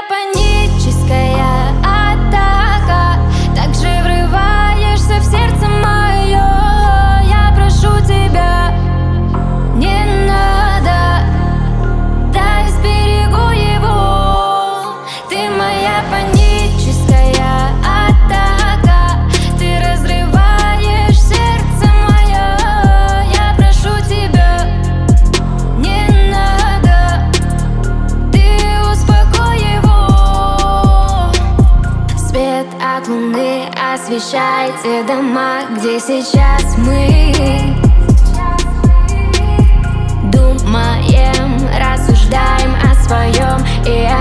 паническая атака. Так же врываешься в сердце мое. Я прошу тебя, не надо, дай сберегу его. Ты моя паническая атака. Ты разрываешь сердце мое. Я прошу тебя, не надо, ты успокой его. Свет от луны освещает те дома, где сейчас мы думаем, рассуждаем о своем и